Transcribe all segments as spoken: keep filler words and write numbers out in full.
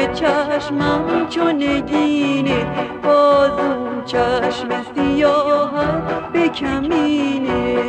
چشمم چون نگینه، باز اون چشم سیاهت به کمینه.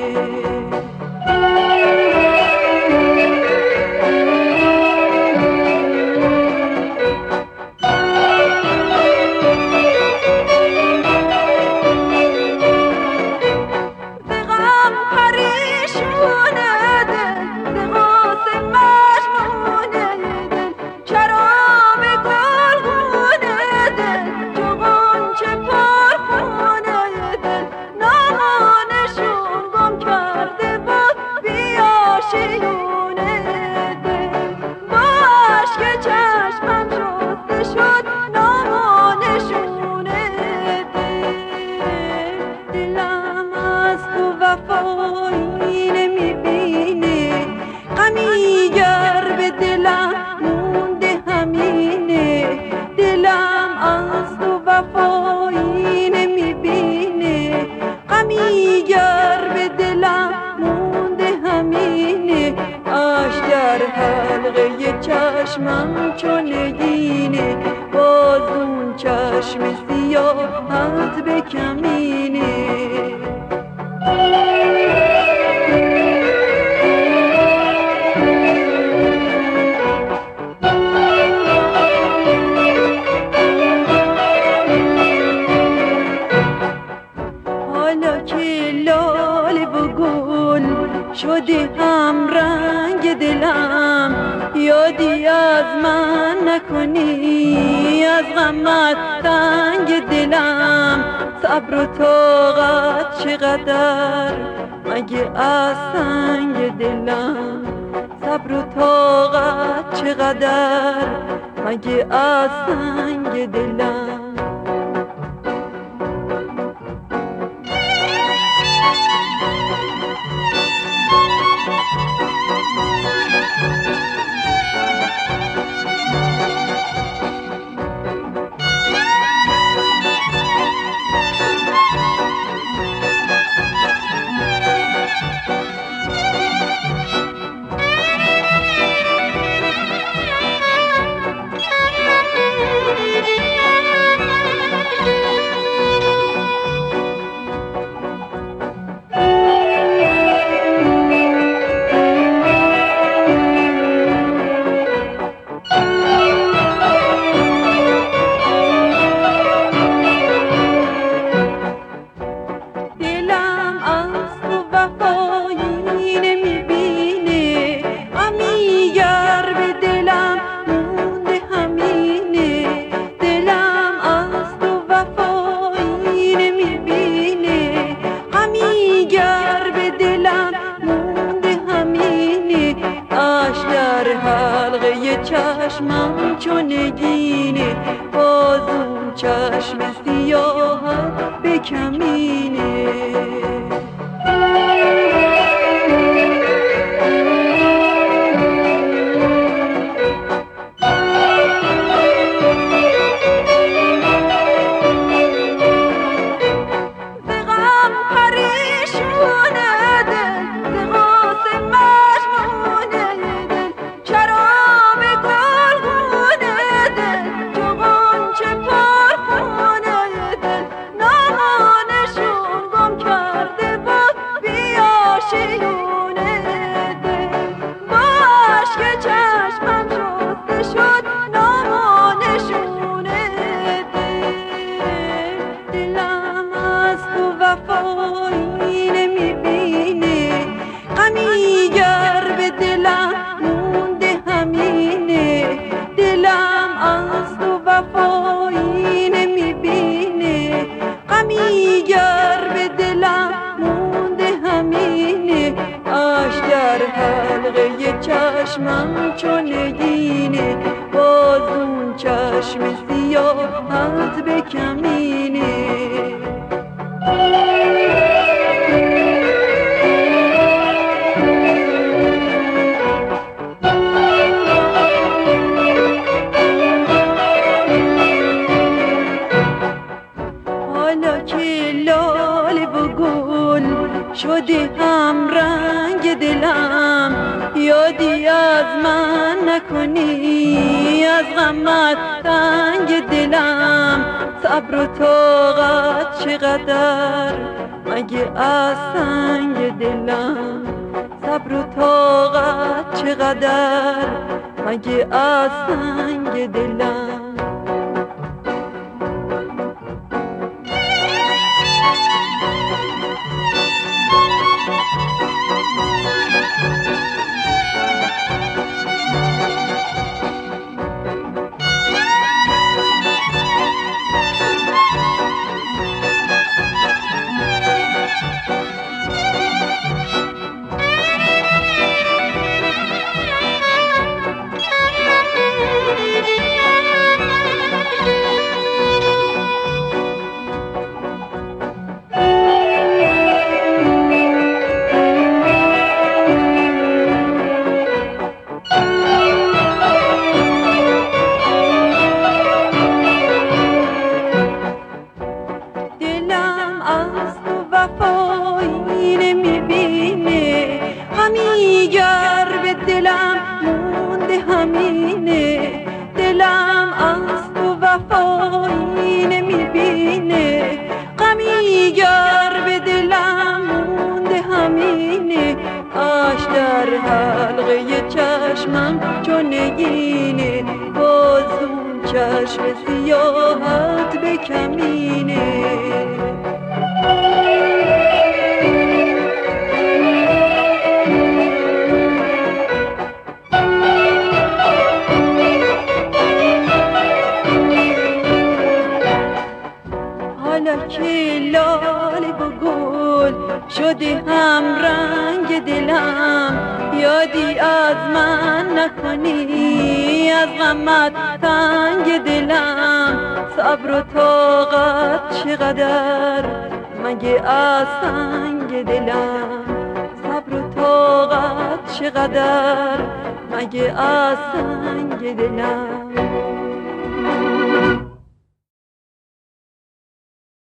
چشمم چون نگینه، باز اون چشم سیاهت به کمینه. حالا که لاله و گل شده هم رنگ دلم، یادی از من نکنی از غمت تنگ دلم. صبر و طاقت چقدر مگه از سنگ دلم، صبر و طاقت چقدر مگه از سنگ دلم. چشمم چون نگینه، باز اون چشم سیاهت به کمینه. چشمم چون نگینه، باز اون چشم سیاهت به کمینه. حالا که لاله و گل شده هم رنگ دلم، یادی از من نکنی از از غمت تنگ دلم، صبر و طاقت چقدر مگه از سنگ دلم، صبر و طاقت چقدر مگه از سنگ دلم. از تو وفایی نمیبینه، همیگر به دلم مونده همینه. دلم از تو وفایی نمیبینه، غمیگر به دلم مونده همینه. آش در حلقه چشمم چون نگینه، بازون چشم سیاحت به کمینه. حالا که لاله و گل شده هم رنگ دلم، یادی از من نکنی از غمت تنگ دلم. صبر و طاقت چقدر مگه از سنگ دلم، صبر و طاقت چقدر مگه از سنگ دلم.